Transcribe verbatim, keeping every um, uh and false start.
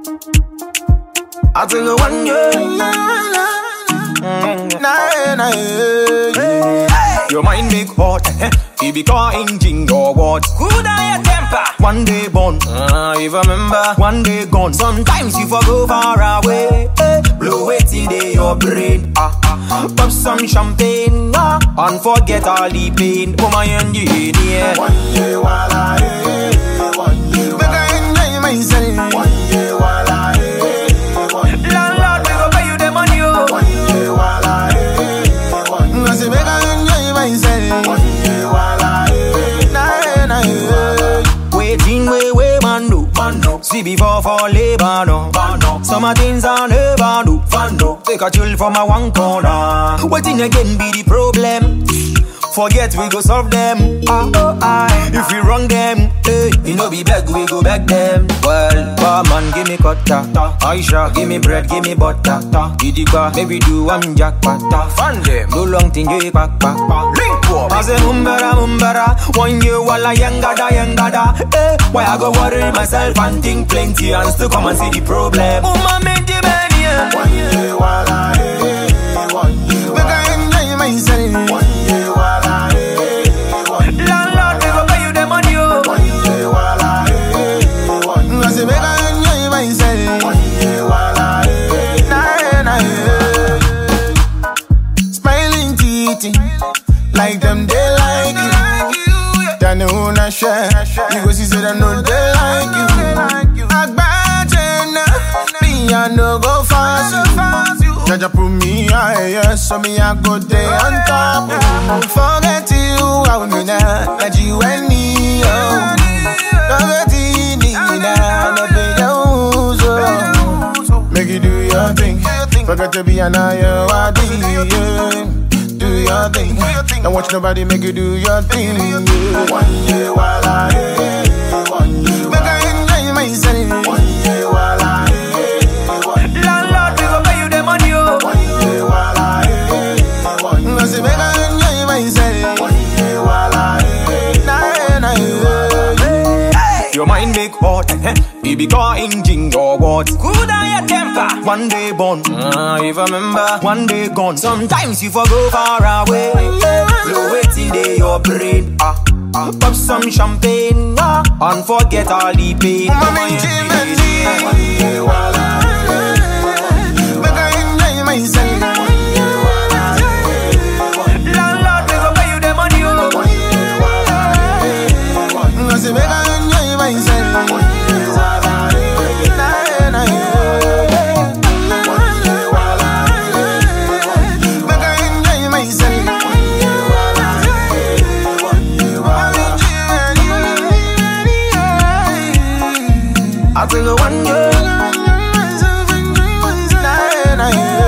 I take a one year. Mm, nah, nah, yeah. Your mind make hot. Baby car engine or what? Good are your temper. One day born. Uh, if I remember, one day gone. Sometimes you forgo far away. Eh. Blow it in your brain. Ah, ah. Pop some champagne. Ah, and forget all the pain. Oh my and yeah. One year while I eh, one year while I enjoy myself. One year while I eh, one year landlord we go pay you the money. Oh. One year while I eh, one year I say make I enjoy myself. One year while I eh, nah nah eh. Waiting way way man do, man do. See before for labor no, no. Some things I never do, fun do. Take a chill from a one corner. Waiting again be the problem. Forget we go solve them. Ah, oh, ah. If we wrong them, hey, you know be beg we go back them. Well, barman give me cutter, Aisha give me bread, give me butter. Gidiba, maybe do one jackpot. Fun them, no long thing you pack pack. Link up. I say mumbara mumbara, one year while I yangada yangada. Hey, why I go worry myself and think plenty and still come and see the problem. Oh my man, the man, yeah. One year while I eh, one year make I enjoy myself. One year while I like them, they like you. They know not share. You go see, say they know they like you. Agbaje na, me I no go fast you. Jaja put me high, yes, so me I go there on top. Forget you, I will not let you and me. Forget you, now, no pay your make you do your thing. Forget to be an eye, do your thing. Don't watch nobody make you do your thing. Yeah. One year while I eh, one year make I enjoy myself. One year while I eh, one year landlord we go pay you the money. Oh. One year while I eh, one year I say make I enjoy myself. One year while I eh, nah nah yeah. Your mind make hot. Baby car engine or what? Good are your temper. One day born. Uh, if I remember, one day gone. Sometimes you forgo far away. Blow it in your brain. Ah, ah. Pop some champagne. Ah, and forget all the pain. One year while I eh, make I enjoy myself. One year while I eh, landlord we go pay you the money. Oh. One year while I eh, one year I say make I enjoy myself. One year while I eh, nah nah yeah. One year while I eh, make I enjoy myself. One year while I eh, one year while I I take a one year. nah nah yeah.